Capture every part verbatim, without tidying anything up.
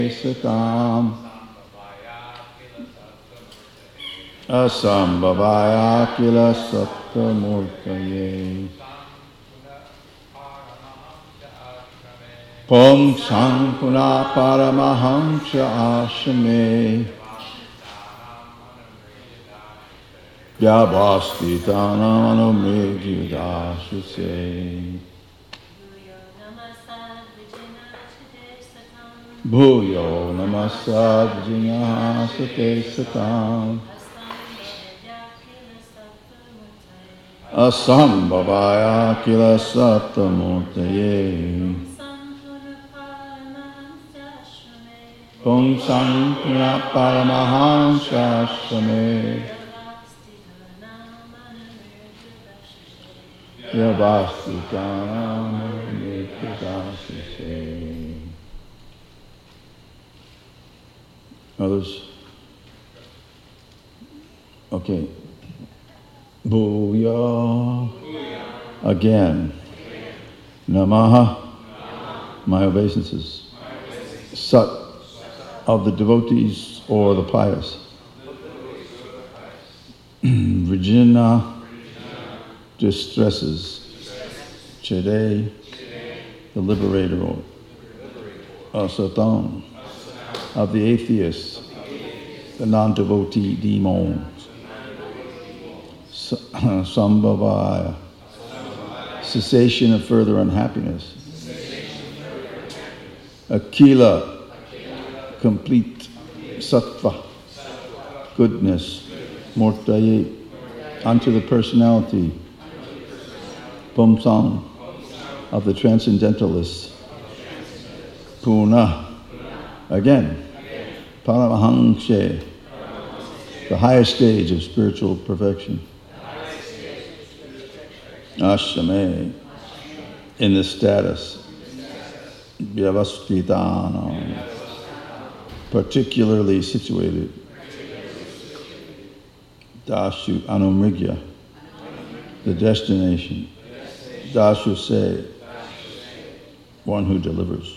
Satam Asambhavaya Kila Sattamurtaye Pum Sankuna Paramahamsa Ashame Vyavastitanam Anumedyudashuse Bhuyo Namasad Vijnaha Sate Satam Asambhavaya Kila Sattamurtaye Pum Sankuna Paramahamsa Ashame Vyavastitanam Anumedyudashuse. Others? Okay. Booyah. Again. Namaha. My obeisances. Sat. Of the devotees or the pious. Vrijna. Distresses. Chede. The liberator. Or Asatam. Of the atheists, the non-devotee demons. Sambhavaya, cessation of further unhappiness. Akila, complete sattva, goodness. Murtaye, unto the personality. Pumsang, of the transcendentalists. Puna, again. Paramahamsa, the highest stage of spiritual perfection. Ashame, in the status. Vyavastitana, particularly situated. Dashu Anumrigya, the destination. Dashu se, one who delivers.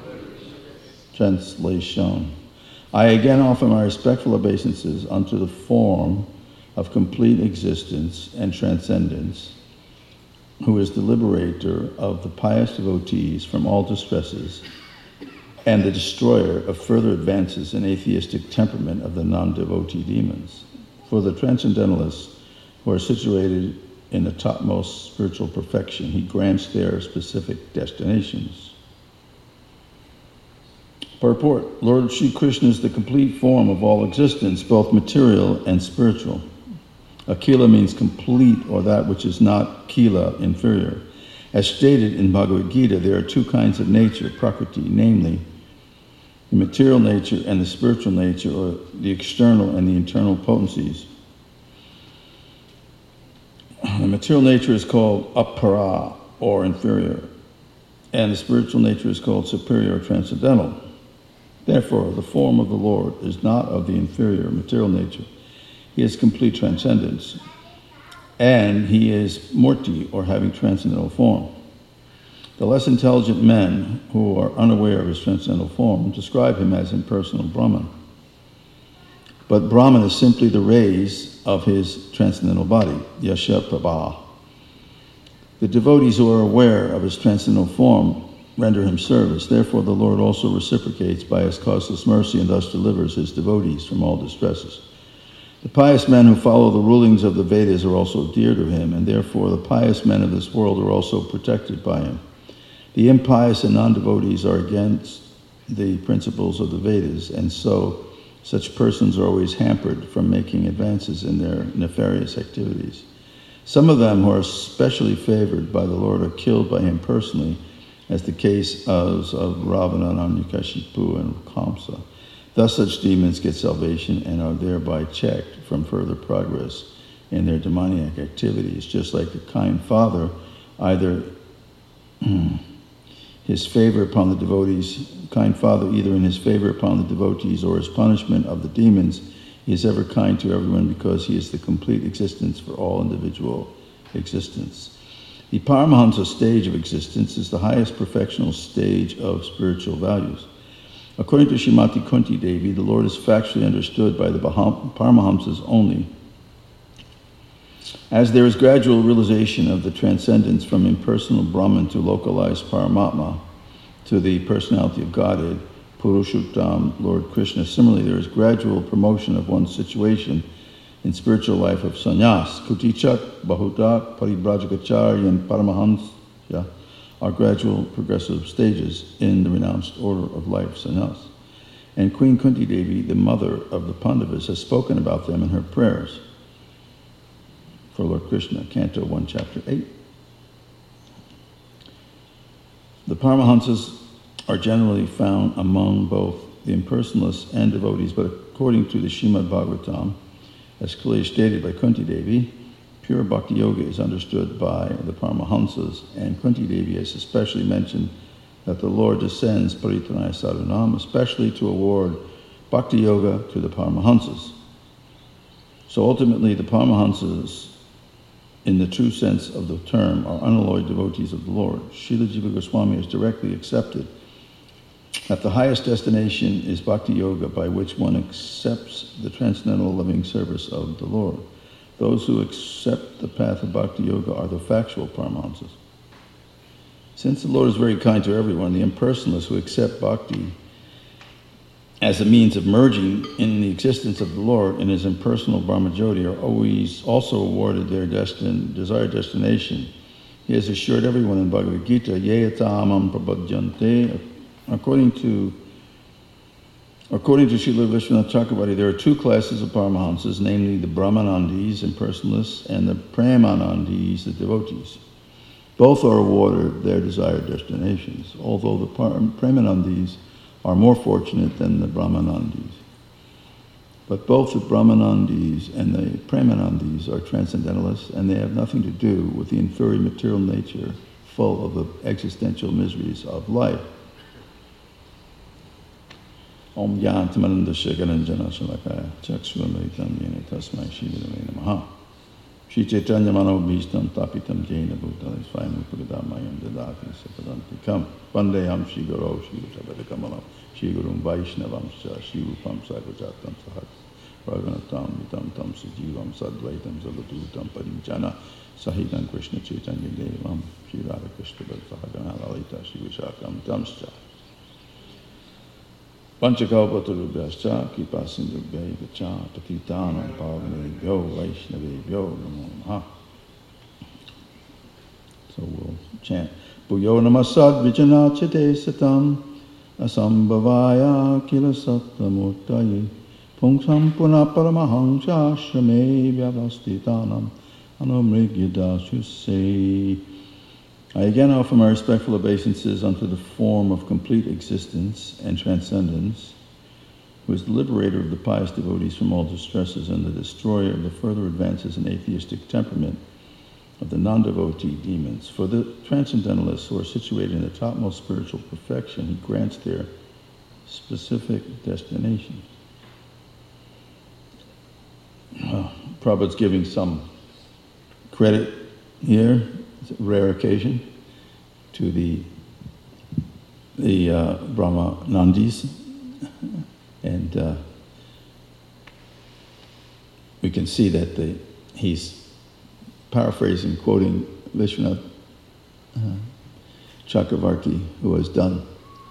Translation. I again offer my respectful obeisances unto the form of complete existence and transcendence, who is the liberator of the pious devotees from all distresses and the destroyer of further advances in atheistic temperament of the non-devotee demons. For the transcendentalists who are situated in the topmost spiritual perfection, he grants their specific destinations. Purport. Lord Shri Krishna is the complete form of all existence, both material and spiritual. Akila means complete, or that which is not kila, inferior. As stated in Bhagavad Gita, there are two kinds of nature, prakriti, namely the material nature and the spiritual nature, or the external and the internal potencies. The material nature is called apara, or inferior, and the spiritual nature is called superior, or transcendental. Therefore, the form of the Lord is not of the inferior material nature. He has complete transcendence, and he is murti, or having transcendental form. The less intelligent men who are unaware of his transcendental form describe him as impersonal Brahman. But Brahman is simply the rays of his transcendental body, Yasha Prabha. The devotees who are aware of his transcendental form render him service. Therefore, the Lord also reciprocates by his causeless mercy and thus delivers his devotees from all distresses. The pious men who follow the rulings of the Vedas are also dear to him, and therefore the pious men of this world are also protected by him. The impious and non-devotees are against the principles of the Vedas, and so such persons are always hampered from making advances in their nefarious activities. Some of them who are especially favored by the Lord are killed by him personally, as the case of, of Ravana, Hiranyakashipu, and Kamsa. Thus such demons get salvation and are thereby checked from further progress in their demoniac activities, just like a kind father, either his favor upon the devotees, kind father either in his favor upon the devotees or his punishment of the demons, he is ever kind to everyone because he is the complete existence for all individual existence. The Paramahansa stage of existence is the highest perfectional stage of spiritual values. According to Srimati Kunti Devi, the Lord is factually understood by the Paramahamsas only. As there is gradual realization of the transcendence from impersonal Brahman to localized Paramatma to the personality of Godhead, Purushottam, Lord Krishna, similarly there is gradual promotion of one's situation in spiritual life of sannyas. Kutichak, Bahutak, Paribrajagacharya, and Paramahamsa are gradual progressive stages in the renounced order of life, sannyas. And Queen Kunti Devi, the mother of the Pandavas, has spoken about them in her prayers for Lord Krishna, Canto one, Chapter eight. The Paramahamsas are generally found among both the impersonalists and devotees, but according to the Srimad Bhagavatam, as clearly stated by Kunti Devi, pure Bhakti Yoga is understood by the Paramahamsas, and Kunti Devi has especially mentioned that the Lord descends Paritanaya Sadhunam, especially to award Bhakti Yoga to the Paramahamsas. So ultimately, the Paramahamsas, in the true sense of the term, are unalloyed devotees of the Lord. Srila Jiva Goswami has directly accepted that the highest destination is Bhakti Yoga, by which one accepts the transcendental loving service of the Lord. Those who accept the path of Bhakti Yoga are the factual Paramahamsas. Since the Lord is very kind to everyone, the impersonalists who accept Bhakti as a means of merging in the existence of the Lord in his impersonal Brahmajyoti are always also awarded their destined, desired destination. He has assured everyone in Bhagavad Gita, Yeyatamam prabhadyante. According to According to Srila Vishwanath Chakravarti, there are two classes of Paramahamsas, namely the Brahmanandis, impersonalists, and the Premanandis, the devotees. Both are awarded their desired destinations, although the Premanandis are more fortunate than the Brahmanandis. But both the Brahmanandis and the Premanandis are transcendentalists, and they have nothing to do with the inferior material nature full of the existential miseries of life. Om Yantamananda Shekaranjana Shalakaya Chakshuvamritam Yena Tasmai Shivadame Namaha Shri Chaitanya Mano Bhishtam Tapitam Jaina Bhutale Swayam Puradamayam Dadati Sapadantikam Vandeham Shri Guru Shri Utabadakamalam Shri Gurum Vaishnavam Shri Rupam Sarvajatam Sahat Raghunatam Vitam Tam Sajivam Sadvaitam Zavadutam Parinjana Sahitam Krishna Chaitanya Devam Shri Radha Krishna Sahagana Lalita Shri Vishakam Tamscha Panchakalpatarubhyascha Kipasindubhya Cha Patitanam Pavanebhyo Vaishnavebhyo Namo Namaha. So we'll chant Bhuyo Namasad Vijjanachate Satam Asambhavaya Kila Sattamurtaye Pungsam Puna Paramahamsa Shrame Vyavastitanam Anamrigyadashuse. I again offer my respectful obeisances unto the form of complete existence and transcendence, who is the liberator of the pious devotees from all distresses and the destroyer of the further advances in atheistic temperament of the non-devotee demons. For the transcendentalists who are situated in the topmost spiritual perfection, he grants their specific destination. Uh, Prabhupada's giving some credit here. It's a rare occasion to the the uh, Brahmanandis, and uh, we can see that the, he's paraphrasing, quoting Vishwanath uh, Chakravarti, who has done.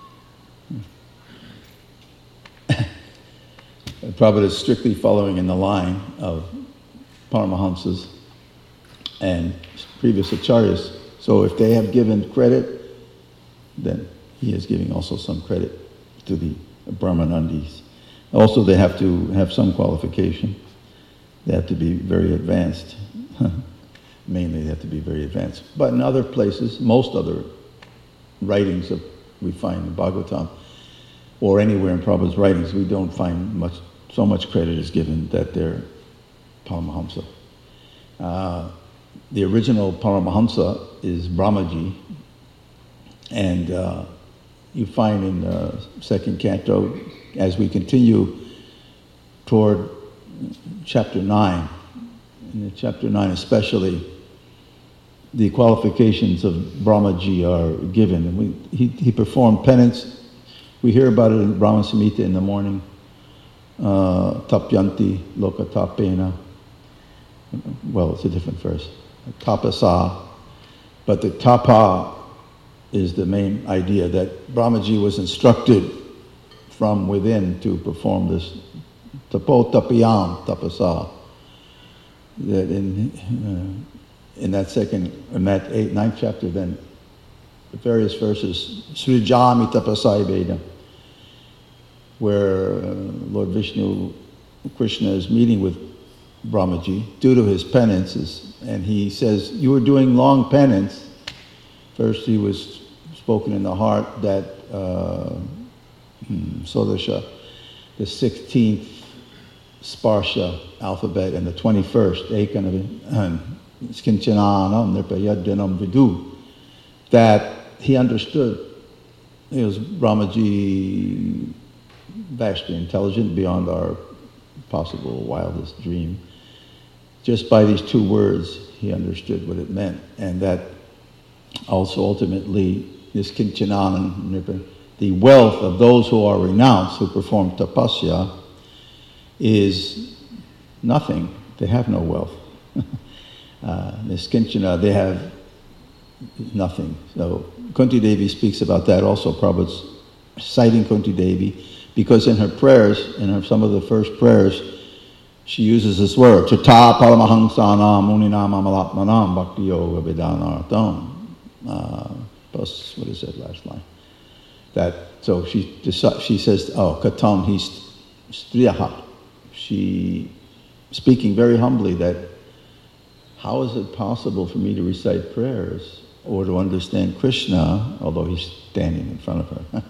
Prabhupada is strictly following in the line of Paramahamsas and previous acharyas. So if they have given credit, then he is giving also some credit to the Brahmanandis. Also, they have to have some qualification. They have to be very advanced. Mainly, they have to be very advanced. But in other places, most other writings that we find in Bhagavatam, or anywhere in Prabhupada's writings, we don't find much, so much credit is given that they're Paramahamsa. Uh, The original Paramahamsa is Brahmaji, and uh, you find in the second canto, as we continue toward chapter nine, in chapter nine especially, the qualifications of Brahmaji are given. And we, he, he performed penance We hear about it in Brahma Samhita in the morning. Uh, tapyanti loka tapena. Well, it's a different verse. Tapasa. But the tapa is the main idea that Brahmaji was instructed from within to perform this tapo tapiyam tapasa. That in uh, in that second, in that eighth, ninth chapter, then the various verses, Srijami tapasai veda, where uh, Lord Vishnu, Krishna is meeting with Brahmaji due to his penances, and he says, you were doing long penance. First he was spoken in the heart that uh, hmm, Sodasha, the sixteenth Sparsha alphabet, and the twenty-first, Ekanavi, Skinchananam Nirpayadyanam Vidu, that he understood. He was Brahmaji, vastly intelligent beyond our possible wildest dream. Just by these two words, he understood what it meant, and that also ultimately, this Kinchananam, the wealth of those who are renounced, who perform tapasya, is nothing. They have no wealth. uh, this Kinchana, they have nothing. So Kunti Devi speaks about that also. Prabhupada's citing Kunti Devi, because in her prayers, in her, some of the first prayers, she uses this word, Chata Paramahamsana Muninam Amalatmanam Bhakti Yoga Vedanartham. Uh, plus, what is that last line? That, so she she says, oh, Katam, he's Striyaha. She, speaking very humbly, that how is it possible for me to recite prayers or to understand Krishna, although he's standing in front of her,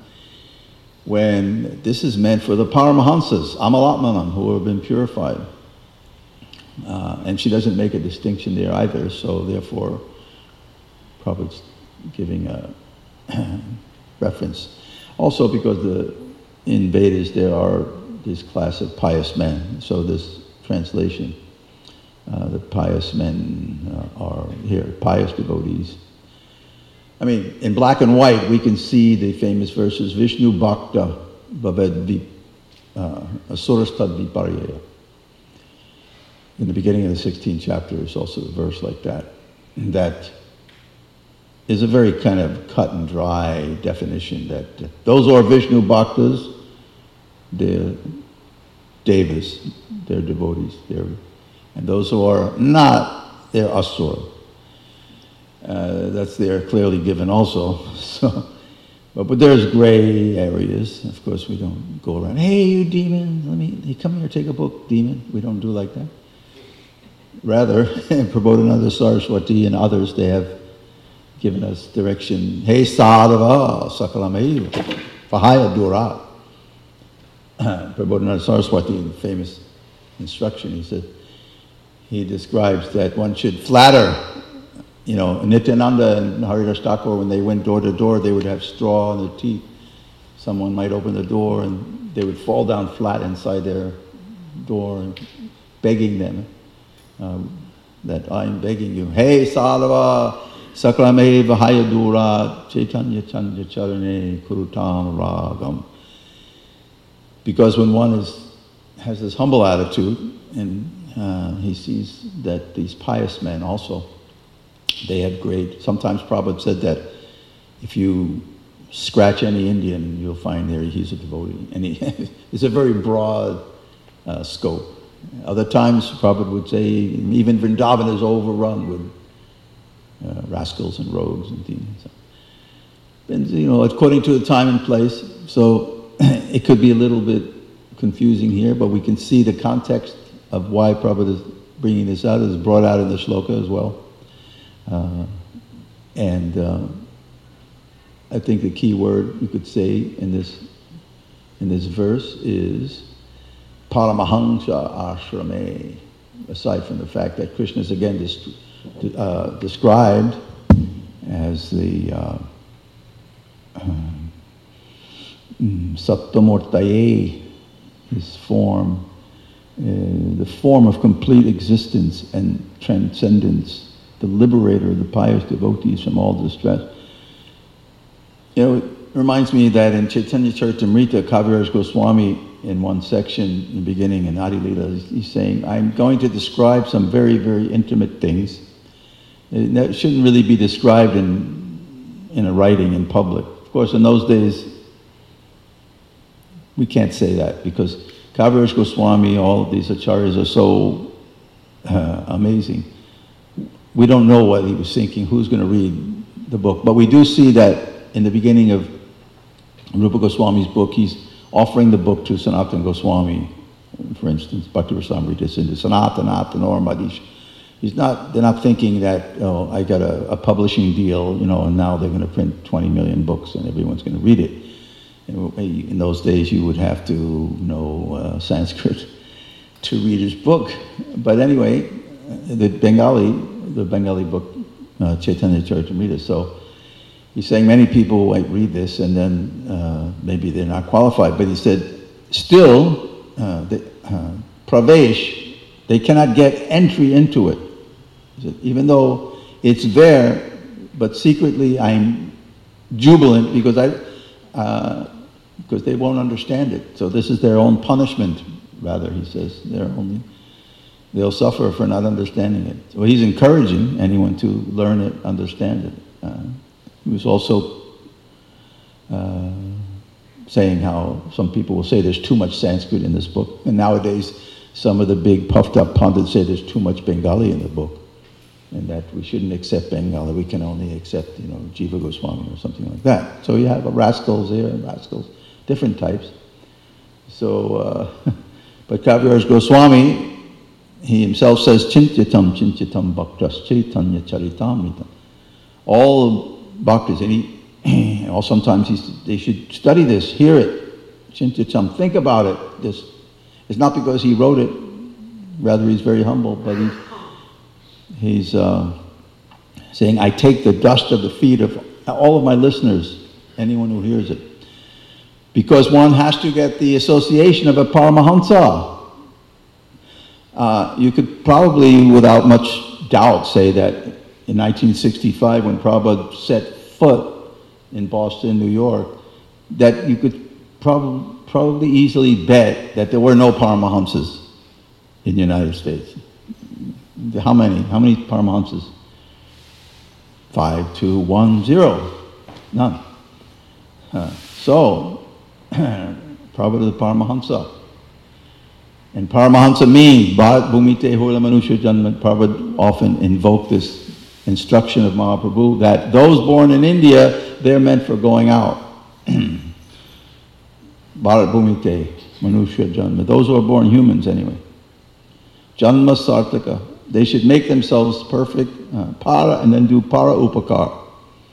when this is meant for the Paramahamsas, Amalatmanam, who have been purified. Uh, and she doesn't make a distinction there either, so therefore Prabhupada's giving a reference. Also because the in Vedas there are this class of pious men, so this translation, uh, the pious men uh, are here, pious devotees. I mean, in black and white, we can see the famous verses, Vishnu Bhakta Bhaved Vip, Asurastad Viparyeya. In the beginning of the sixteenth chapter, there's also a verse like that. That is a very kind of cut and dry definition that uh, those who are Vishnu Bhaktas, they're devas, they're devotees, they're, and those who are not, they're asura. Uh, that's there clearly given also. So, but, but there's gray areas. Of course, we don't go around, hey, you demon, let me, hey, come here, take a book, demon. We don't do like that. Rather, Prabodhananda Saraswati and others, they have given us direction, hey, sadhava, sakalamaiva, vahaya dura. Prabodhananda Saraswati, in the famous instruction, he said, he describes that one should flatter. You know, Nityananda and Haridas Thakur, when they went door to door, they would have straw in their teeth. Someone might open the door and they would fall down flat inside their door, begging them um, that I'm begging you. Hey, Sadhava, Sakrame Vahayadura, Chaitanya Chandra Charane Kurutam Ragam. Because when one is has this humble attitude, and uh, he sees that these pious men also, they have great, sometimes Prabhupada said that if you scratch any Indian, you'll find there he's a devotee. And he, it's a very broad uh, scope. Other times Prabhupada would say even Vrindavan is overrun with uh, rascals and rogues and things. And, you know, according to the time and place, so it could be a little bit confusing here, but we can see the context of why Prabhupada is bringing this out. Is brought out in the shloka as well. Uh, and uh, I think the key word you could say in this in this verse is Paramahamsa Ashrame. Aside from the fact that Krishna is again dis- uh, described as the uh, um, Saptamurtaye, his form, uh, the form of complete existence and transcendence, the liberator of the pious devotees from all distress. You know, reminds me that in Chaitanya Charitamrita, Kaviraj Goswami, in one section in the beginning in Adi Lila, he's saying, I'm going to describe some very, very intimate things. That shouldn't really be described in, in a writing in public. Of course, in those days, we can't say that because Kaviraj Goswami, all of these acharyas are so uh, amazing. We don't know what he was thinking, who's going to read the book. But we do see that in the beginning of Rupa Goswami's book, he's offering the book to Sanatana Goswami, for instance, Bhakti Rasamrita Sindhu, Sanatana, Attanor Madish. He's not, they're not thinking that, oh, I got a, a publishing deal, you know, and now they're going to print twenty million books and everyone's going to read it. In those days, you would have to know uh, Sanskrit to read his book. But anyway, the Bengali, the Bengali book, uh, Chaitanya Charitamrita. So he's saying many people might read this and then uh, maybe they're not qualified. But he said, still, uh, the, uh, Pravesh, they cannot get entry into it. He said, even though it's there, but secretly I'm jubilant because I, uh, because they won't understand it. So this is their own punishment, rather, he says. They're only, they'll suffer for not understanding it. So he's encouraging anyone to learn it, understand it. Uh, he was also uh, saying how some people will say there's too much Sanskrit in this book. And nowadays, some of the big puffed up pundits say there's too much Bengali in the book. And that we shouldn't accept Bengali, we can only accept, you know, Jiva Goswami or something like that. So you have rascals here, rascals, different types. So, uh, but Kaviraj Goswami, he himself says, Chintyatam, Chintyatam Bhaktas, Chaitanya Charitamrita. All bhaktas, and he, or sometimes he's, they should study this, hear it, Chintyatam, think about it. This, it's not because he wrote it, rather he's very humble, but he's, he's uh, saying, I take the dust of the feet of all of my listeners, anyone who hears it. Because one has to get the association of a Paramahamsa. Uh, you could probably, without much doubt, say that in nineteen sixty-five, when Prabhupada set foot in Boston, New York, that you could prob- probably easily bet that there were no Paramahamsas in the United States. How many? How many Paramahamsas? Five, two, one, zero. None. Uh, so, Prabhupada the Paramahamsa. And Paramahamsa means Bharat Bhumite Hula Manusha Janmat. Prabhupada often invoked this instruction of Mahaprabhu that those born in India, they're meant for going out. Bharat Bhumite Manusha Janmat. Those who are born humans anyway. Janma Sartaka. They should make themselves perfect, uh, para, and then do para upakar.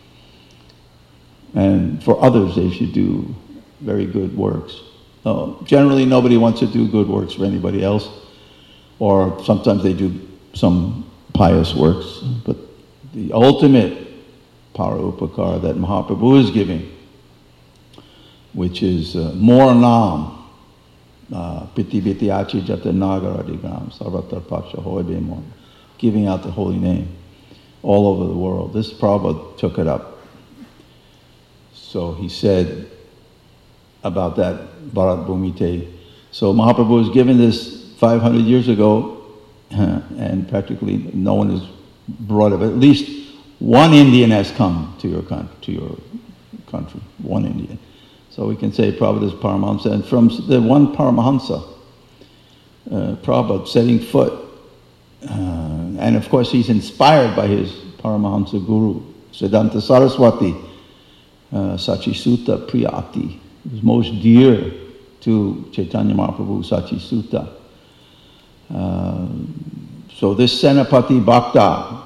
And for others, they should do very good works. Uh, generally, nobody wants to do good works for anybody else, or sometimes they do some pious works. But the ultimate para upakar that Mahaprabhu is giving, which is uh, more nam, Piti Biti Achi Jata Nagaradigram, Sarvatar Paksha Hoy Bemon, giving out the holy name all over the world. This Prabhupada took it up. So he said about that Bharat Bhumite. So Mahaprabhu was given this five hundred years ago, and practically no one has brought it. But at least one Indian has come to your country, to your country. One Indian. So we can say Prabhupada is Paramahamsa. And from the one Paramahamsa, uh, Prabhupada setting foot, uh, and of course he's inspired by his Paramahamsa Guru, Siddhanta Saraswati, uh, Sachi Sutta Priyati. He was most dear to Chaitanya Mahaprabhu, Sachi Sutta. Uh, so this Senapati Bhakta,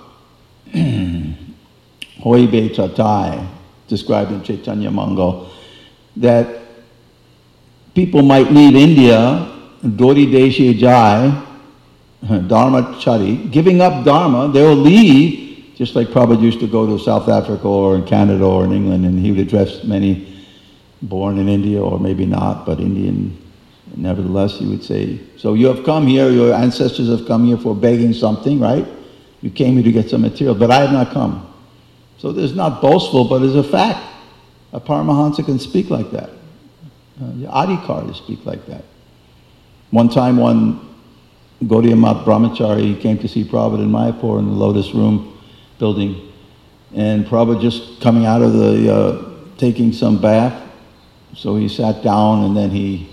Hoibe Chatai, described in Chaitanya Mangal, that people might leave India, Dori Deshi Jai, Dharma Chari, giving up Dharma, they'll leave, just like Prabhupada used to go to South Africa or in Canada or in England, and he would address many born in India, or maybe not, but Indian, nevertheless, he would say, so you have come here, your ancestors have come here for begging something, right? You came here to get some material, but I have not come. So this is not boastful, but it's a fact. A Paramahansa can speak like that. Uh, Adhikar speak like that. One time, one Gaudiya Math Brahmachari came to see Prabhupada in Mayapur in the Lotus Room building, and Prabhupada just coming out of the, uh, taking some bath, so he sat down and then he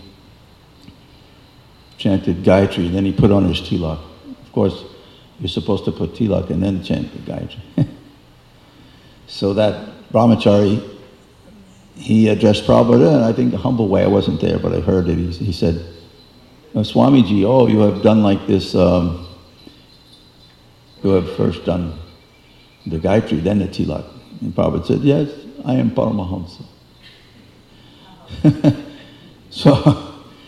chanted Gayatri, and then he put on his tilak. Of course, you're supposed to put tilak and then chant the Gayatri. So that Brahmachari, he addressed Prabhupada in, I think, a humble way. I wasn't there, but I heard it. He, he said, oh, Swamiji, oh, you have done like this, um, you have first done the Gayatri, then the tilak. And Prabhupada said, yes, I am Paramahamsa. So,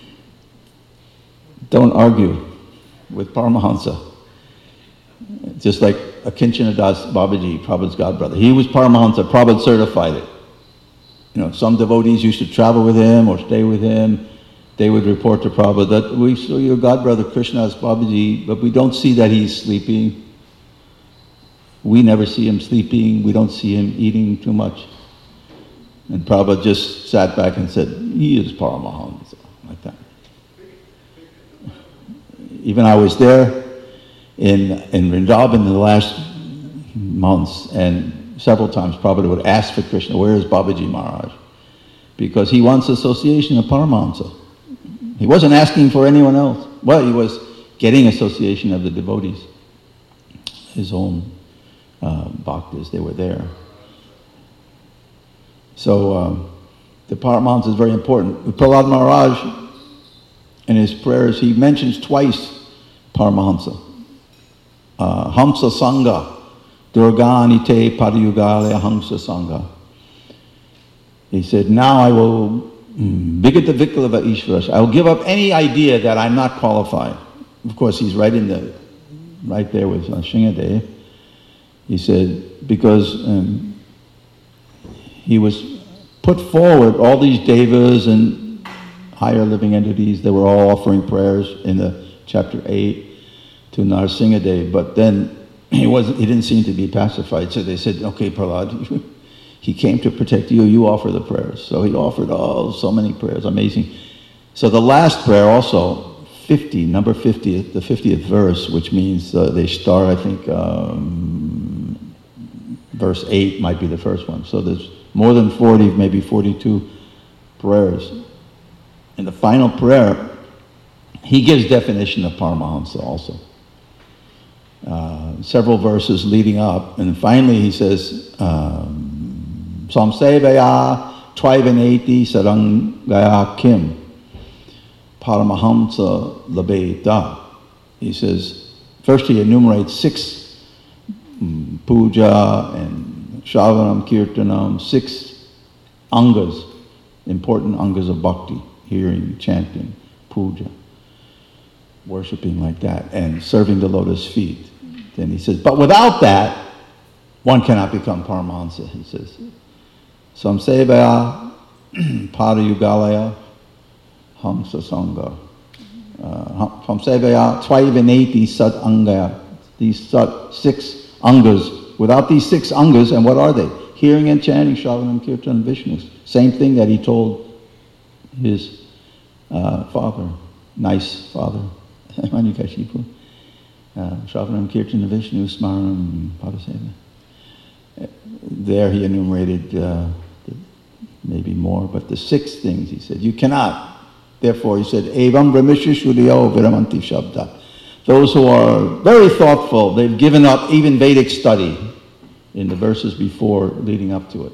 don't argue with Paramahansa. Just like Akinchana Das Babaji, Prabhupada's godbrother. He was Paramahansa, Prabhupada certified it. You know, some devotees used to travel with him or stay with him. They would report to Prabhupada that we saw your godbrother Krishnadas Babaji, but we don't see that he's sleeping. We never see him sleeping. We don't see him eating too much. And Prabhupada just sat back and said, he is Paramahansa, like that. Even I was there in, in Vrindavan in the last months, and several times Prabhupada would ask for Krishna, where is Babaji Maharaj? Because he wants association of Paramahansa. He wasn't asking for anyone else. Well, he was getting association of the devotees, his own uh, bhaktas, they were there. So um, the Paramahansa is very important. Prahlad Maharaj, in his prayers, he mentions twice Paramahansa. Uh, Hamsa Sangha, Durganite Padayugale Hamsa Sangha. He said, now I will Vigata Vikalava Ishvara. I will give up any idea that I'm not qualified. Of course, he's right in the, right there with uh, Shingadev. He said, because um, he was put forward, all these devas and higher living entities, they were all offering prayers in the chapter eight to Narasimhadev, but then he wasn't, he didn't seem to be pacified, so they said, okay, Prahlad, he came to protect you, you offer the prayers. So he offered, oh, so many prayers, amazing. So the last prayer also, fifty, number fifty, the fiftieth verse, which means uh, they start, I think, um, verse eight might be the first one. So there's more than forty, maybe forty-two prayers. In the final prayer, he gives definition of Paramahansa also. Uh, several verses leading up, and finally he says, um, Samsevaya Twivaneti Sarangaya Kim Paramahamsa Labeta. He says, first he enumerates six um, puja and Shravanam Kirtanam, six angas, important angas of bhakti, hearing, chanting, puja, worshipping like that, and serving the lotus feet. Then he says, but without that, one cannot become Paramahansa, he says. Samsevaya Parayugalaya Hamsa Sangha. Samsevaya Tvaivaneti Sat Angaya. These sat, six angas. Without these six angas, and what are they? Hearing and chanting, Shravanam Kirtan Vishnu. Same thing that he told his uh, father, nice father, Manikashipu. Uh, Shravanam Kirtan Vishnu Smaranam Padaseva. There he enumerated uh, the, maybe more, but the six things he said. You cannot. Therefore he said, Evam Brahmisha Shudyo Viramanti Shabda. Those who are very thoughtful, they've given up even Vedic study in the verses before leading up to it.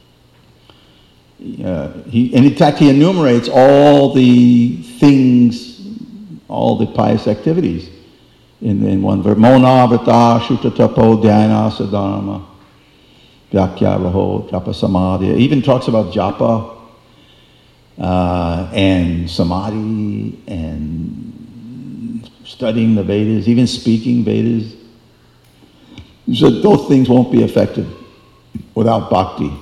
Uh, he, and in fact, he enumerates all the things, all the pious activities in, in one verse. Mona, Vrata, Shutatapo, Dhyana, Sadharma, Vyakya, Raho, Japa, Samadhi. He even talks about Japa uh, and Samadhi and studying the Vedas, even speaking Vedas. He said those things won't be effective without bhakti.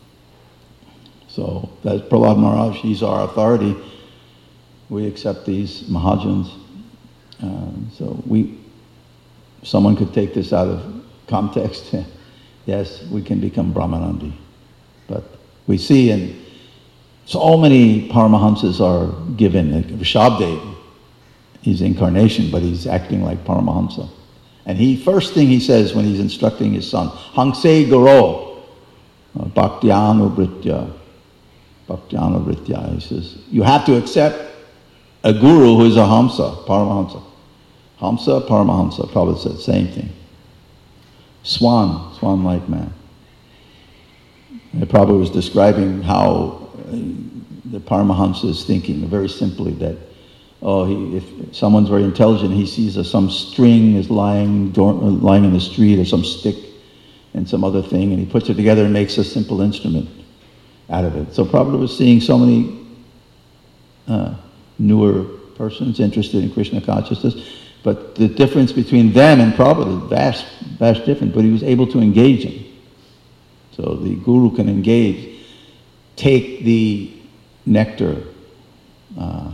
So that's Prahlad Maharaj, he's our authority. We accept these Mahajans. Um, so we, someone could take this out of context. Yes, we can become Brahmanandi, but We see in so many Paramahamsas are given, like Rishabdev, he's incarnation, but he's acting like Paramahamsa. And he, first thing he says when he's instructing his son, Hangse Garo, uh, Bhaktyanu Vritya, Bhaktyanu Vritya, he says, you have to accept a guru who is a Hamsa, Paramahamsa. Hamsa, Paramahamsa, Prabhupada said, same thing. Swan, swan-like man. And Prabhupada was describing how uh, the Paramahamsa is thinking very simply that, oh, he, if someone's very intelligent, he sees a, some string is lying, lying in the street, or some stick and some other thing, and he puts it together and makes a simple instrument out of it. So Prabhupada was seeing so many uh, newer persons interested in Krishna consciousness, but the difference between them and Prabhupada is vast, vast different, but he was able to engage him. So the guru can engage, take the nectar uh,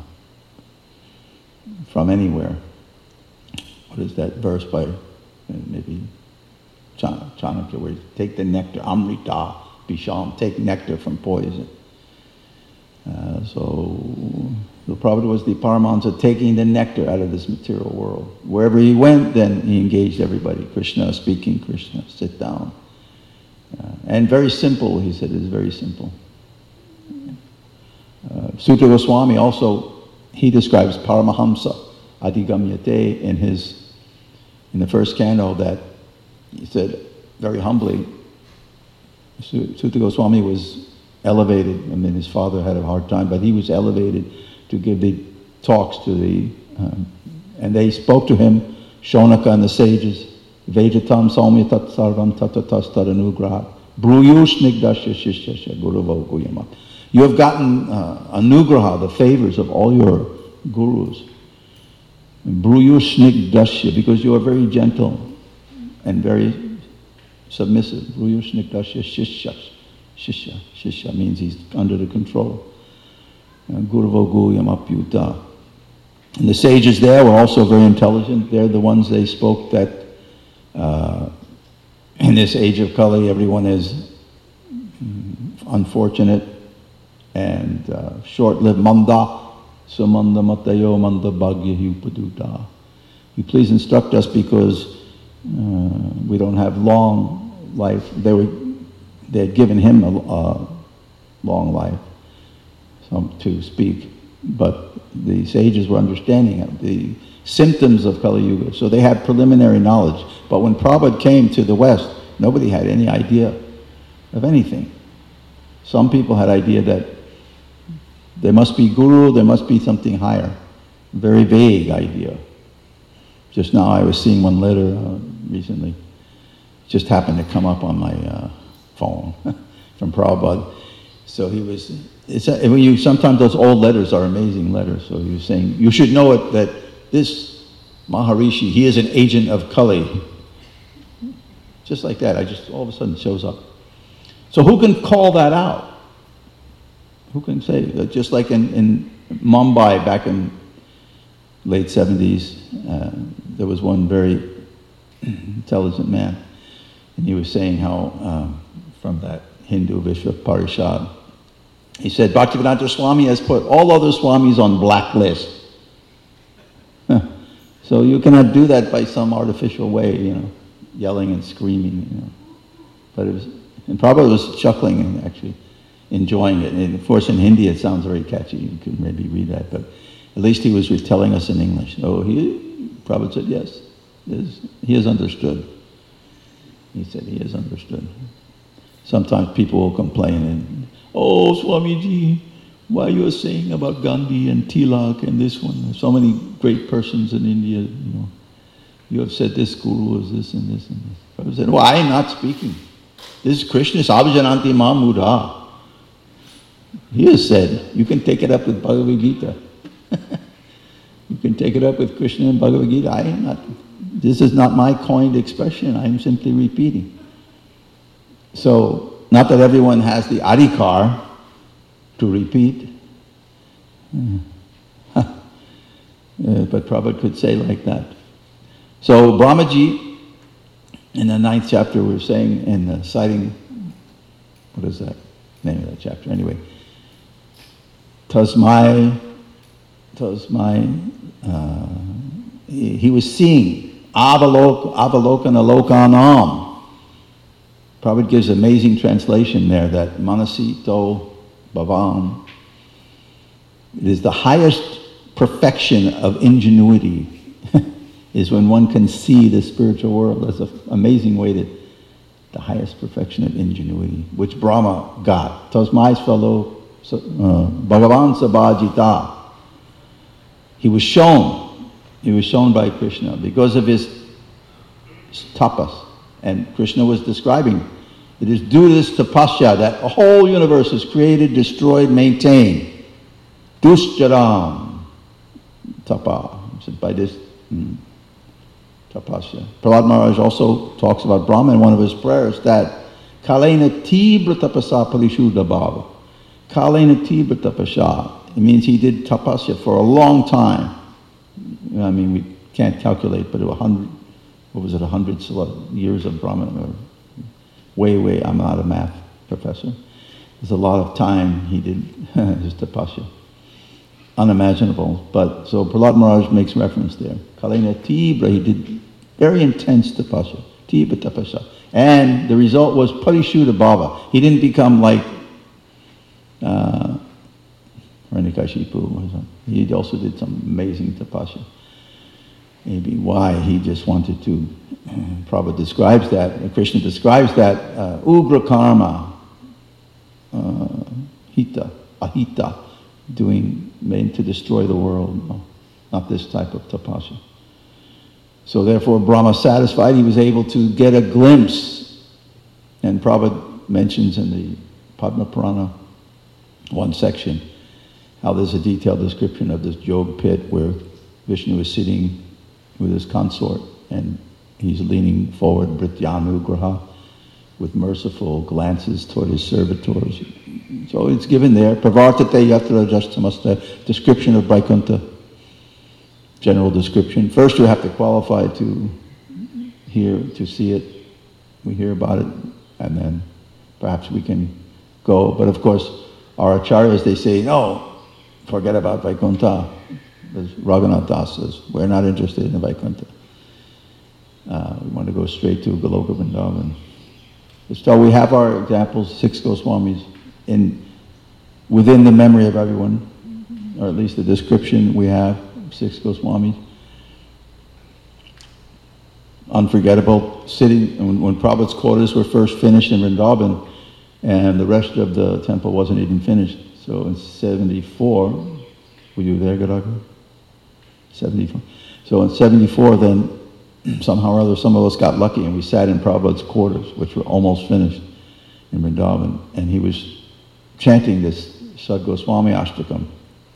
from anywhere. What is that verse by uh, maybe Chan- Chanakya, where you take the nectar, Amrita, Bisham, take nectar from poison. Uh, so the Prabhupada was the Paramahamsa taking the nectar out of this material world. Wherever he went, then he engaged everybody. Krishna, speaking Krishna, sit down. Uh, and very simple, he said, it is very simple. Uh, Sutra Goswami also, he describes Paramahamsa, Adigamyate, in his, in the first canto, that he said very humbly, Sutra Goswami was elevated. I mean, his father had a hard time, but he was elevated to give the talks to the, um, and they spoke to him, Shonaka and the sages, Vejatam Saumya Tat Sarvam Tatatas Tadanugraha, Bruyush Nigdasya Shishya Guravo Guyama. You have gotten uh, anugraha, the favors of all your gurus. Bruyush Nigdasya, because you are very gentle and very submissive. Bruyush Nigdasya Shishya. Shishya. Shishya means he's under the control. Guravo Guyama Pyuta. And the sages there were also very intelligent. They're the ones they spoke that Uh, in this age of Kali, everyone is unfortunate and uh, short-lived. Manda, samanda matayo manda bhagya upaduta. You please instruct us because uh, we don't have long life. They were, they had given him a, a long life, some to speak, but the sages were understanding it. The symptoms of Kali Yuga. So they had preliminary knowledge. But when Prabhupada came to the West, nobody had any idea of anything. Some people had idea that there must be guru, there must be something higher. Very vague idea. Just now I was seeing one letter uh, recently. It just happened to come up on my uh, phone from Prabhupada. So he was, it's a, when you, sometimes those old letters are amazing letters. So he was saying, you should know it that this Maharishi, he is an agent of Kali. Just like that, I just, all of a sudden shows up. So who can call that out? Who can say that? Just like in, in Mumbai back in late seventies, uh, there was one very intelligent man, and he was saying how, um, from that Hindu Vishwa Parishad, he said, Bhaktivedanta Swami has put all other Swamis on blacklist. So you cannot do that by some artificial way, you know, yelling and screaming, you know. But it was, and Prabhupada was chuckling and actually enjoying it. And of course in Hindi it sounds very catchy, you can maybe read that, but at least he was telling us in English. Oh, he, Prabhupada said, yes, he has understood. He said he has understood. Sometimes people will complain and, oh, Swamiji, why you are saying about Gandhi and Tilak and this one, so many great persons in India, you know, you have said this guru is this and this and this. Prabhupada said, well, I am not speaking. This is Krishna, Sabhajananti Ma Mudha. He has said, you can take it up with Bhagavad Gita. You can take it up with Krishna and Bhagavad Gita. I am not, this is not my coined expression, I am simply repeating. So, not that everyone has the adhikar to repeat. uh, but Prabhupada could say like that. So Brahmaji, in the ninth chapter, we were saying in the citing, what is that? name of that chapter. Anyway, Tasmai, Tasmai, uh, he, he was seeing avalok, avalokana lokanam. Prabhupada gives amazing translation there that manasito bhavam. It is the highest perfection of ingenuity is when one can see the spiritual world. That's an amazing way to, the highest perfection of ingenuity, which Brahma got. Tasmai fellow Bhagavan Sabhajita. He was shown, he was shown by Krishna because of his tapas. And Krishna was describing, it is due to this tapasya that the whole universe is created, destroyed, maintained. Dushjaram tapa. So by this mm, tapasya. Prahlad Maharaj also talks about Brahma in one of his prayers that Kalena tibra tapasa parishuddha bhava. Kalena tibra tapasya. It means he did tapasya for a long time. I mean, we can't calculate, but it was a hundred, what was it, a hundred years of Brahma. Way, way, I'm not a math professor. There's a lot of time he did his tapasya. Unimaginable. But so Prahlad Maharaj makes reference there. Kalena tibra, he did very intense tapasya. Tibra tapasya. And the result was parishuddha bhava. He didn't become like uh, Hiranyakashipu. He also did some amazing tapasya. Maybe why he just wanted to. Prabhupada describes that, Krishna describes that uh, ugra karma, uh, hita, ahita, doing, made to destroy the world, no, not this type of tapasya. So therefore Brahma satisfied, he was able to get a glimpse, and Prabhupada mentions in the Padma Purana, one section, how there's a detailed description of this Jog pit where Vishnu is sitting with his consort and he's leaning forward, Bhrityanugraha, with merciful glances toward his servitors. So it's given there. Pravartate yatra jastamasta, description of Vaikuntha, general description. First you have to qualify to hear, to see it. We hear about it, and then perhaps we can go. But of course, our acharyas, they say, no, forget about Vaikuntha. As Raghunath Das says, we're not interested in Vaikuntha. Uh, we want to go straight to Goloka Vrindavan. So we have our examples, six Goswamis, in within the memory of everyone, or at least the description we have, six Goswamis. Unforgettable. Sitting, when, when Prabhupada's quarters were first finished in Vrindavan, and the rest of the temple wasn't even finished. So in seventy-four, were you there, Gadagara? seventy-four. So in seventy-four, then somehow or other, some of us got lucky and we sat in Prabhupada's quarters, which were almost finished in Vrindavan. And he was chanting this Sad Goswami Ashtakam,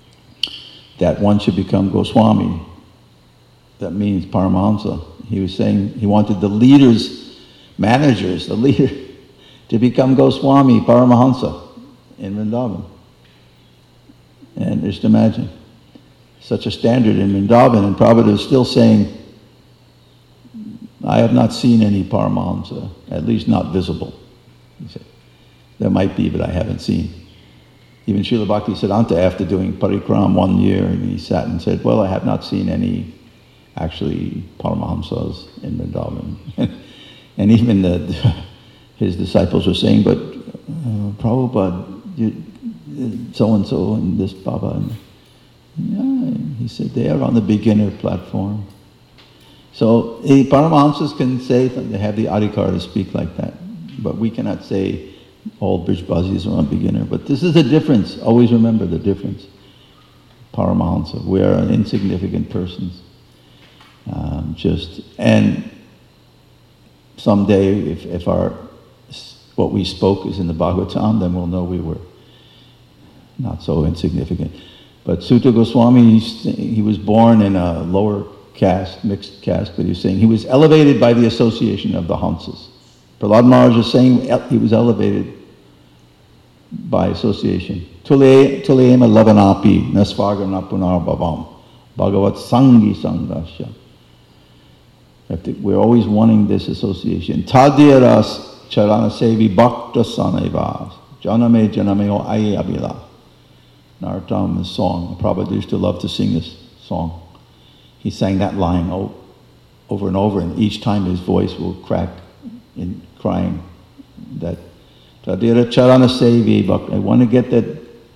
that one should become Goswami. That means Paramahamsa. He was saying he wanted the leaders, managers, the leader, to become Goswami, Paramahamsa in Vrindavan. And just imagine, such a standard in Vrindavan, and Prabhupada is still saying, I have not seen any Paramahamsa, at least not visible. He said, there might be, but I haven't seen. Even Srila Bhakti Siddhanta, after doing parikram one year, and he sat and said, well, I have not seen any actually Paramahamsas in Vrindavan. And even the, his disciples were saying, but uh, Prabhupada, you, so-and-so and this Baba. And, yeah, he said, they are on the beginner platform. So the Paramahamsas can say, they have the adhikar to speak like that. But we cannot say all Brijbazis are on beginner. But this is the difference. Always remember the difference. Paramahamsa, we are an insignificant persons. Um, just, and someday if, if our, what we spoke is in the Bhagavatam, then we'll know we were not so insignificant. But Sutta Goswami, he was born in a lower caste, mixed caste, but he was saying he was elevated by the association of the Hansas. Prahlad Maharaj is saying he was elevated by association. Tulema lavanapi nasvargana punar bhavam bhagavat sangi sangasya. We're always wanting this association. Tadyaras charana sevi bhakta sanevas Janame Janame o Aye Abila. Narottam, this song. Prabhupada used to love to sing this song. He sang that line over and over, and each time his voice will crack in crying that Tadira Charana Sevi, but I want to get that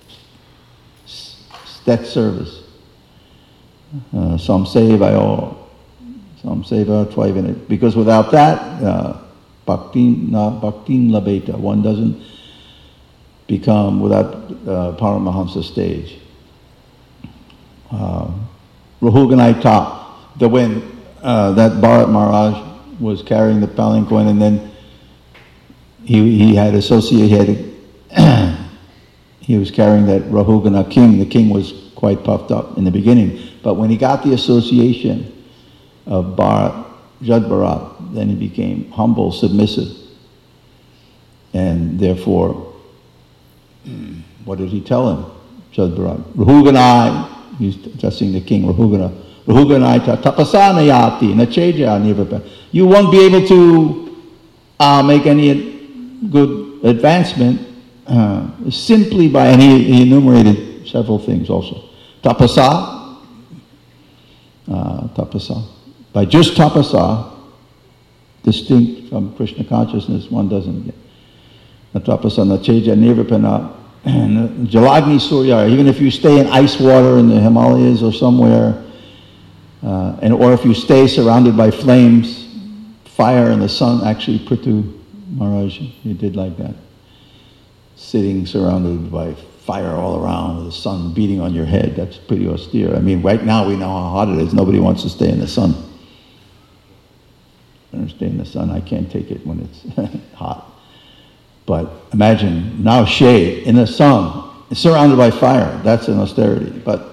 that service. Uh, some say by all, some say by twice in it. Because without that, uh, bhaktin na bhaktin labeta. One doesn't become without uh, Paramahamsa stage. Uh, Rahuganai the when uh, that Bharat Maharaj was carrying the palanquin, and then he he had associated. He was carrying that Rahugana king. The king was quite puffed up in the beginning, but when he got the association of Bharat, Jad Bharat, then he became humble, submissive, and therefore, what did he tell him? Jad Bharat, Rahuganai, he's addressing the king, Rahugana, Rahuganai ta tapasanayati nacheja nirvapa. You won't be able to uh, make any good advancement uh, simply by, and he, he enumerated several things also. Tapasa, uh, tapasa. By just tapasa, distinct from Krishna consciousness, one doesn't get. Tapasa nacheja nirvapana. And Jalagni Surya, even if you stay in ice water in the Himalayas or somewhere, uh, and or if you stay surrounded by flames, fire and the sun, actually Prithu Maharaj, he did like that. Sitting surrounded by fire all around, with the sun beating on your head, that's pretty austere. I mean, right now we know how hot it is. Nobody wants to stay in the sun. I don't stay in the sun, I can't take it when it's hot. But imagine now shade in the sun, surrounded by fire. That's an austerity. But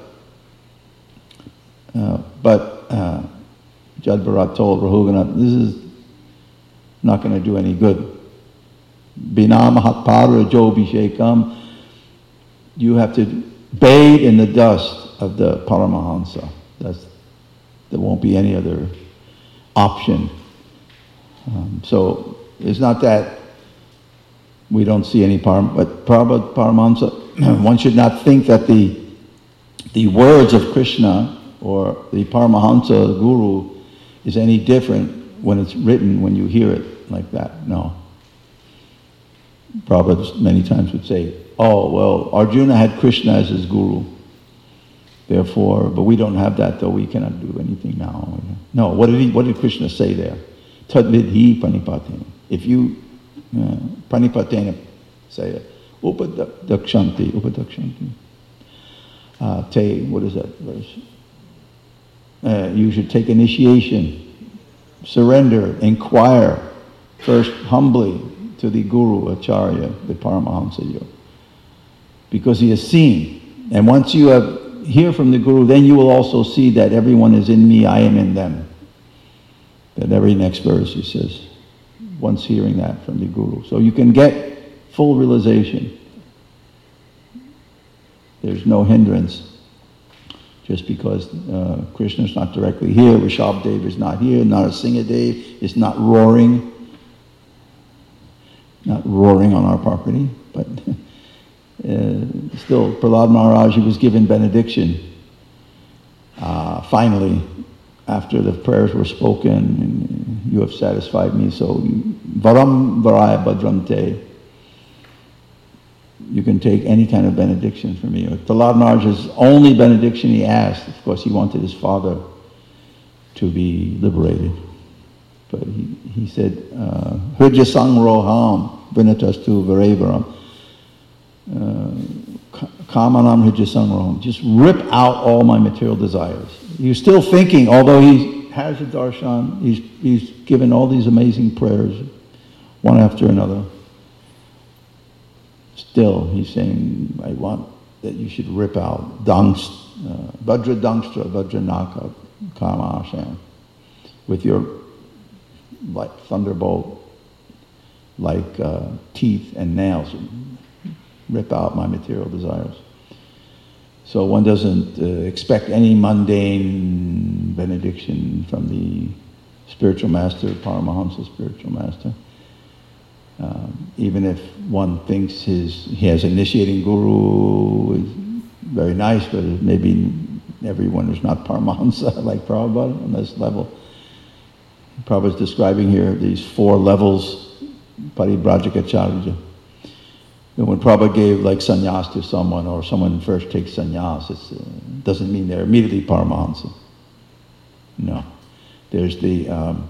uh, but uh, Jad Bharat told Rahugana, this is not going to do any good. Bina Mahatpara Jobhishekam. You have to bathe in the dust of the Paramahansa. That's, there won't be any other option. Um, so it's not that we don't see any param, but Prabhupada Paramahansa, one should not think that the the words of Krishna or the Paramahansa Guru is any different when it's written, when you hear it like that. No. Prabhupada many times would say, oh, well, Arjuna had Krishna as his Guru. Therefore, but we don't have that, though we cannot do anything now. No, what did he, what did Krishna say there? Tadvidhi panipatena. If you Uh, Pranipatena, say it. Upadakshanti, upadakshanti. Uh, te, what is that verse? Uh, you should take initiation, surrender, inquire, first humbly to the Guru, Acharya, the Paramahamsa Yoga. Because he has seen. And once you have hear from the Guru, then you will also see that everyone is in me, I am in them. That every next verse he says. Once hearing that from the Guru. So you can get full realization. There's no hindrance. Just because uh, Krishna is not directly here, Rishabdev is not here, Narasimhadev is not roaring. Not roaring on our property, but uh, still, Prahlad Maharaj, he was given benediction. Uh, finally, after the prayers were spoken, and you have satisfied me, so Varam Varaya Bhadram Te. You can take any kind of benediction from me. Prahlad Maharaj's only benediction he asked, of course he wanted his father to be liberated. But he, he said, Hridya Sangroham Vinatastu Varevaram. Kamanam Hridya Sangroham. Just rip out all my material desires. He was still thinking, although he has a darshan, he's, he's given all these amazing prayers, one after another. Still, he's saying, I want that you should rip out Dangst, uh, Vajra Dangstra, Vajra Naka, Kama Hashem, with your like thunderbolt, like uh, teeth and nails, rip out my material desires. So one doesn't uh, expect any mundane benediction from the spiritual master, Paramahamsa spiritual master. Um, even if one thinks his he has an initiating guru, is very nice, but maybe everyone is not Paramahansa like Prabhupada on this level. Prabhupada is describing here these four levels, Paribrajikacharya. And when Prabhupada gave like sannyas to someone, or someone first takes sannyas, it uh, doesn't mean they're immediately Paramahansa. No. There's the um,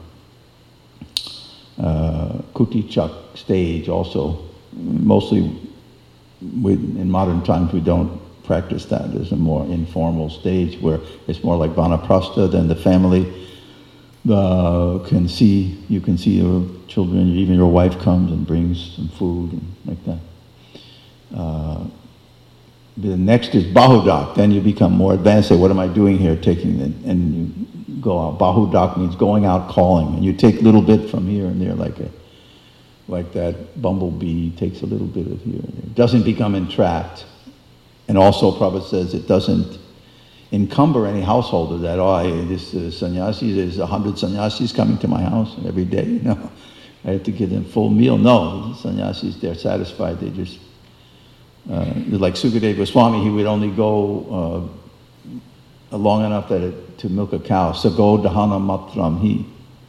uh, Kutichak stage also. Mostly we, in modern times we don't practice that. There's a more informal stage where it's more like Vanaprastha, then the family uh, can see, you can see your children, even your wife comes and brings some food and like that. Uh, the next is Bahudak, then you become more advanced, say, what am I doing here, taking the, and you go out. Bahudak means going out calling, and you take a little bit from here and there, like a, like that bumblebee takes a little bit of here and there. It doesn't become entrapped. And also Prabhupada says it doesn't encumber any householder that, oh, I, this uh, sannyasi, there's a hundred sannyasis coming to my house every day, you know. I have to give them full meal. No, the sannyasis, they're satisfied, they just Uh, like Sukadeva Goswami, he would only go uh, long enough that it, to milk a cow. Sago dahana matram he.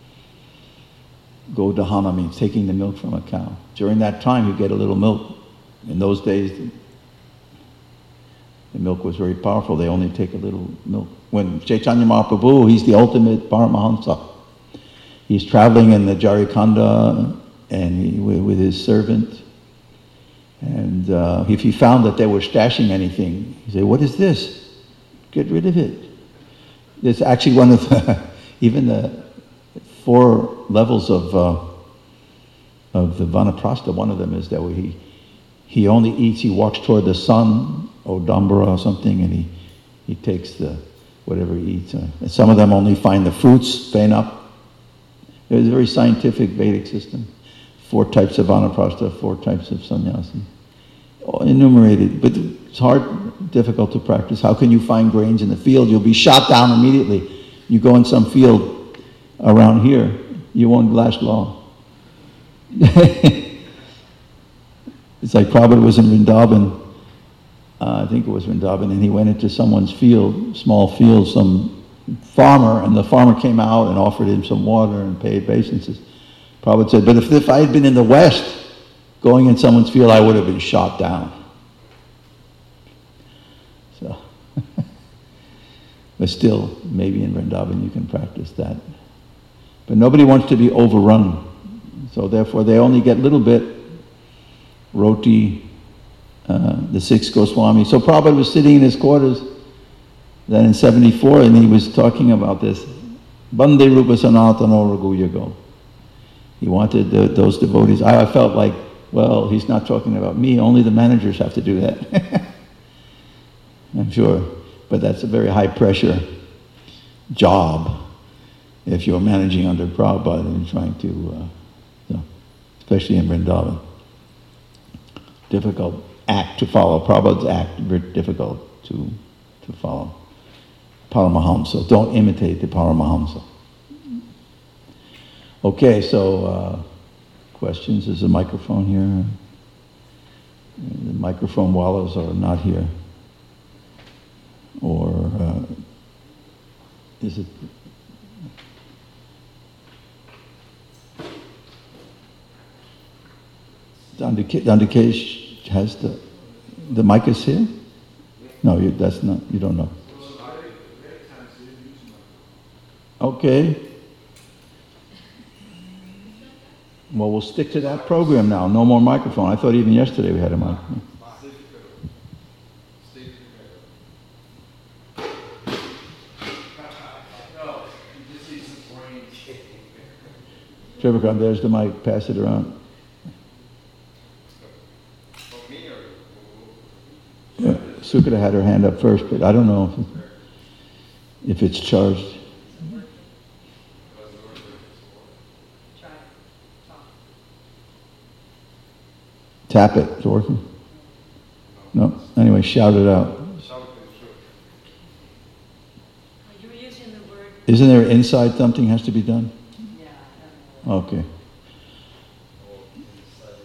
Go dahana means taking the milk from a cow. During that time, you get a little milk. In those days, the, the milk was very powerful. They only take a little milk. When Chaitanya Mahaprabhu, he's the ultimate Paramahansa. He's traveling in the Jarikhanda and he, with his servant. And uh, if he found that they were stashing anything, he said, what is this? Get rid of it. It's actually one of the, even the four levels of uh, of the Vanaprastha, one of them is that he he only eats, he walks toward the sun, Odambara or something, and he, he takes the whatever he eats. Uh, and some of them only find the fruits, fain up. It was a very scientific Vedic system. Four types of Vanaprastha, four types of sannyasi. All enumerated, but it's hard, difficult to practice. How can you find grains in the field? You'll be shot down immediately. You go in some field around here, you won't last long. It's like Prabhupada was in Vrindavan, uh, I think it was Vrindavan, and he went into someone's field, small field, some farmer, and the farmer came out and offered him some water and paid obeisances. Prabhupada said, but if, if I had been in the West, going in someone's field, I would have been shot down. So, but still, maybe in Vrindavan you can practice that. But nobody wants to be overrun. So therefore they only get a little bit, roti, uh, the six Goswami. So Prabhupada was sitting in his quarters then in seventy-four and he was talking about this. Bande Rupa Sanatana Raghuyago. He wanted the, those devotees. I, I felt like, well, he's not talking about me. Only the managers have to do that. I'm sure. But that's a very high pressure job if you're managing under Prabhupada and trying to, uh, you know, especially in Vrindavan. Difficult act to follow. Prabhupada's act, very difficult to, to follow. Paramahamsa. Don't imitate the Paramahamsa. Okay, so uh, questions? Is a microphone here? The microphone wallas are not here. Or uh, is it? Dandikesh has the, the mic is here? No, you, that's not, you don't know. Okay. Well, we'll stick to that program now. No more microphone. I thought even yesterday we had a microphone. Trivakant, there's the mic. Pass it around. Yeah, Sukada had her hand up first, but I don't know if, if it's charged. Tap it. It's working? No? Anyway, shout it out. You were using the word... Isn't there inside something has to be done? Yeah. Okay.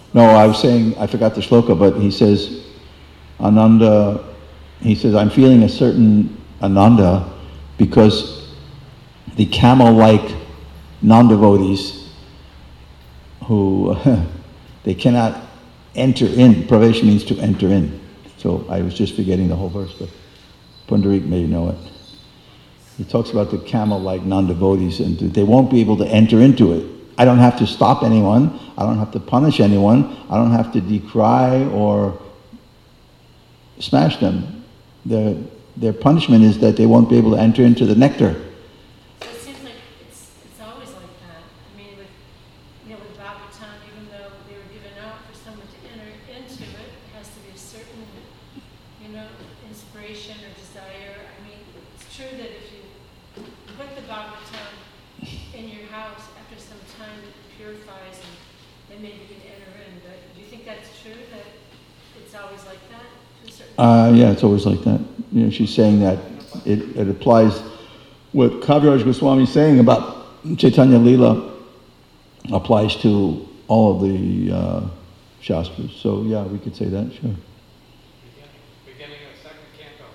No, I was saying, I forgot the shloka, but he says, Ananda, he says, I'm feeling a certain Ananda because the camel-like non-devotees who, they cannot enter in. Pravesh means to enter in. So I was just forgetting the whole verse, but Pundarik may know it. He talks about the camel-like non-devotees, and they won't be able to enter into it. I don't have to stop anyone. I don't have to punish anyone. I don't have to decry or smash them. Their, their punishment is that they won't be able to enter into the nectar. So it seems like it's, it's always like that. I mean, with, you know, with Bhagavatam, even though they were given out for someone to enter into it, it has to be a certain, you know, inspiration or desire. I mean, it's true that if you put the Bhagavatam in your house, after some time it purifies and then maybe you can enter in. But do you think that's true, that it's always like that to a certain Uh, yeah, it's always like that. You know, she's saying that it, it applies, what Kaviraj Goswami is saying about Chaitanya Leela applies to all of the uh, Shastras. So yeah, we could say that, sure. Beginning of second canto,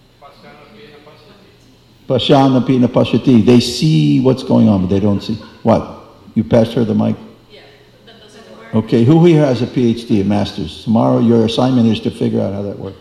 Pasyanapina Pashyati. Pasyanapina Pashyati. They see what's going on, but they don't see. What? You passed her the mic? Yeah, that doesn't work. Okay, who here has a PhD, a master's? Tomorrow your assignment is to figure out how that works.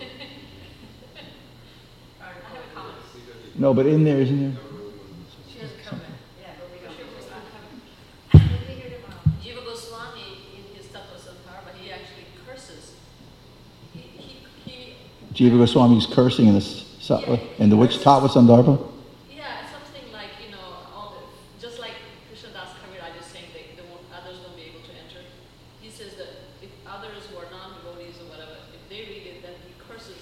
I have a comment. No, but in there, isn't there? She has a comment. Yeah, but we don't. We'll be here tomorrow. Jiva Goswami, in his Tattva-Samparva, he actually curses. He, he, he Jiva Goswami is cursing in the, s- in the which Tattva Sandarbha? Yeah, something like, you know, all the, just like Krishnadas Kaviraj is saying that they won't, others won't be able to enter. He says that if others who are non-devotees or whatever, if they read it, then he curses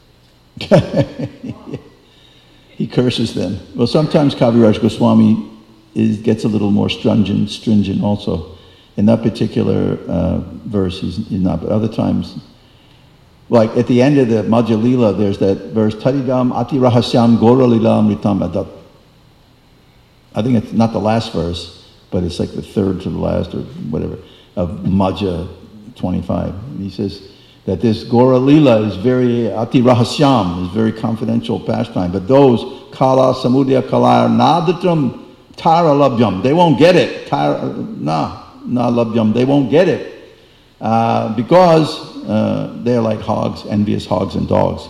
them. He curses them. Well, sometimes Kaviraj Goswami is, gets a little more stringent, stringent also. In that particular uh, verse, he's, he's not, but other times, like at the end of the Madhya Lila, there's that verse, Taridam Ati Rahasyam Gora Lilam Ritam Adat. I think it's not the last verse, but it's like the third to the last or whatever, of Madhya twenty-five. And he says that this Gora Lila is very, Ati Rahasyam, is very confidential pastime, but those Kala Samudya Kala Nadatam Tara Labhyam, they won't get it. Tara, nah, na Labhyam, they won't get it. Uh, because uh, they're like hogs, envious hogs and dogs.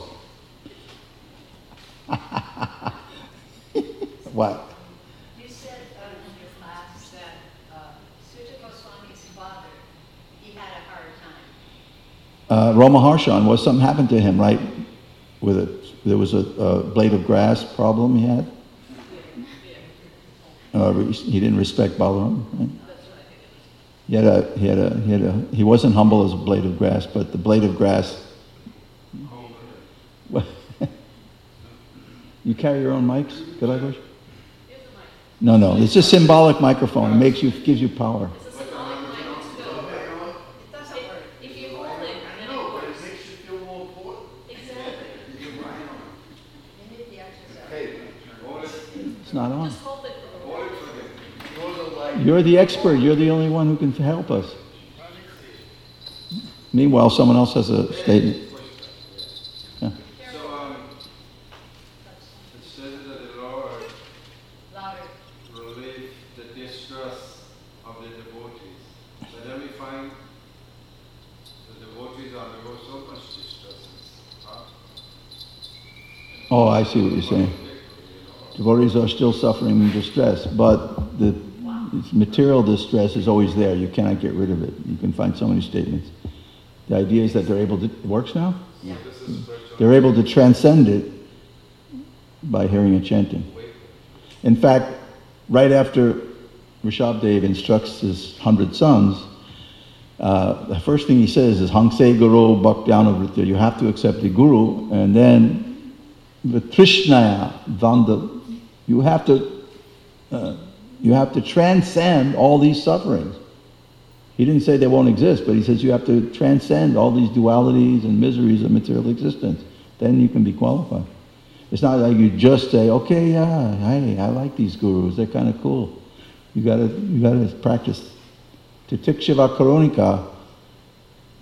What? You said uh, in your class that uh, Sutta Goswami's father, he had a hard time. Uh, Rama Harshan, was something happened to him, right? With it, there was a, a blade of grass problem he had. Uh, he didn't respect Balaram. Right? He had a, he had a, he had a, he wasn't humble as a blade of grass, but the blade of grass. You carry your own mics? Good, I wish. No, no, it's a symbolic microphone. It makes you, gives you power. It's a symbolic microscope. It doesn't work. If you hold it, then it works. makes you feel more important. Exactly. You need the exercise. It's not on. Just hold it for a while. You're the expert. You're the only one who can help us. Meanwhile, someone else has a statement. Yeah. So, um, it says that the Lord Louder. relieve the distress of the devotees. But then we find the devotees undergo so much distress. Huh? Oh, I see what you're saying. Devotees are still suffering distress, but the material distress is always there. You cannot get rid of it. You can find so many statements. The idea is that they're able to, it works now? Yeah. This is spiritual. They're able to transcend it by hearing and chanting. In fact, right after Rishabdev instructs his hundred sons, uh, the first thing he says is, Hangse Guru Bhaktyana Vritya, you have to accept the Guru, and then the Trishnaya Vanda, you have to uh, you have to transcend all these sufferings. He didn't say they won't exist, but he says you have to transcend all these dualities and miseries of material existence. Then you can be qualified. It's not like you just say, okay, yeah, hey, I like these gurus, they're kind of cool. You gotta, you gotta practice. Titikshava Karonika,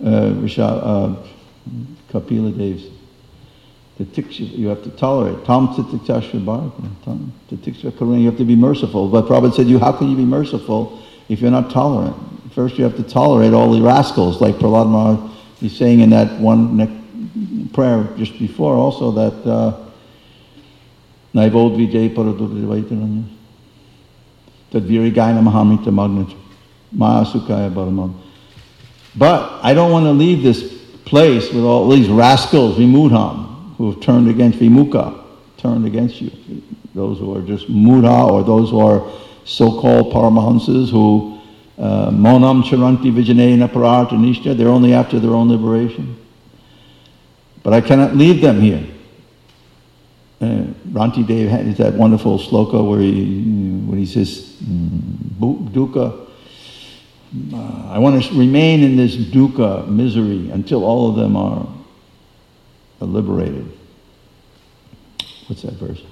uh, Risha, uh, Kapila Dev's. You have to tolerate. Tam titikshasha bharat. You have to be merciful. But Prabhupada said, "You, how can you be merciful if you're not tolerant? First, you have to tolerate all the rascals." Like Prahlad Maharaj is saying in that one prayer just before, also that Naivod Vijay Paradurvaitaranya Tadviri Gaina Mahamita Magnat Maya Sukaya Bharamam. But I don't want to leave this place with all these rascals, Vimudham, who have turned against Vimukha, turned against you. Those who are just Mudha, or those who are so-called Paramahansas who uh, Monam Charanti Vijayena Pararta Nishta, they're only after their own liberation. But I cannot leave them here. Uh, Ranti Dev has that wonderful sloka where he, when he says, dukkha, uh, I want to remain in this dukkha, misery, until all of them are liberated. What's that verse?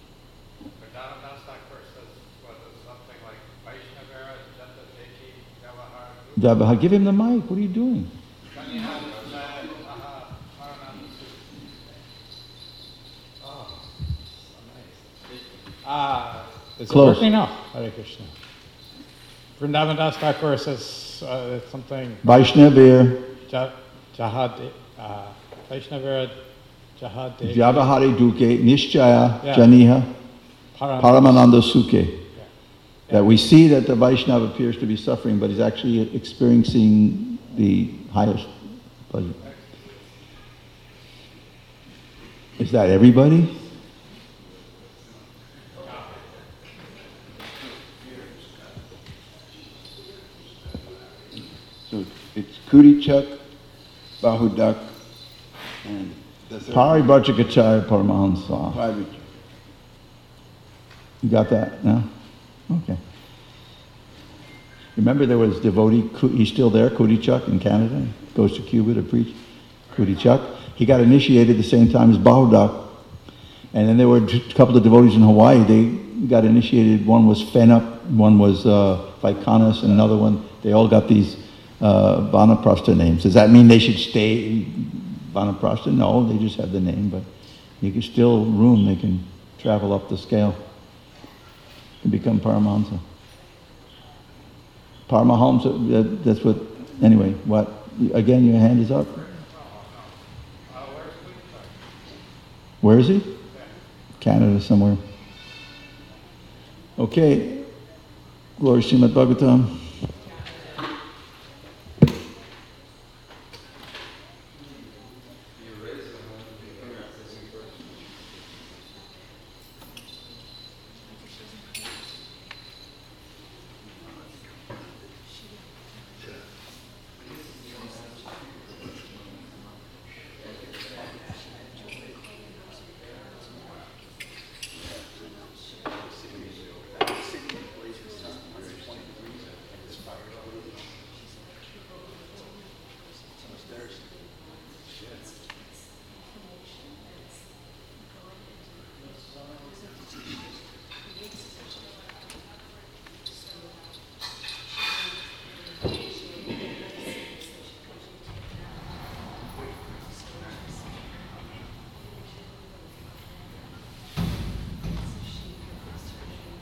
Vyavahara. Give him the mic. What are you doing? Ah, is Close. it working now? Hare Krishna. Vrindavan Das Thakur says uh, something. Vaishnavir. Jahad. Uh, Vaishnavir. Jahad. Vyavahari duke nishchaya yeah. janiha Param- paramananda sukhe. Yeah. Yeah. That we see that the Vaishnava appears to be suffering, but he's actually experiencing the highest pleasure. Is that everybody? So it's Kurichak, Bahudak, and the third Paribhajikacharya Paramahansa. Paribhajika. You got that now? Okay. Remember there was devotee, he's still there, Kurichak in Canada, goes to Cuba to preach. Kurichak. He got initiated the same time as Bahudak. And then there were a couple of devotees in Hawaii, they got initiated. One was Fenup, one was uh, Vaikanas, and another one, they all got these uh, Vanaprastha names. Does that mean they should stay Vanaprastha? No, they just have the name, but you can still room, they can travel up the scale and become Paramahansa. Paramahamsa, that, that's what, anyway, what? Again, your hand is up. Where is he? Canada somewhere. Okay. Glory Srimad Bhagavatam.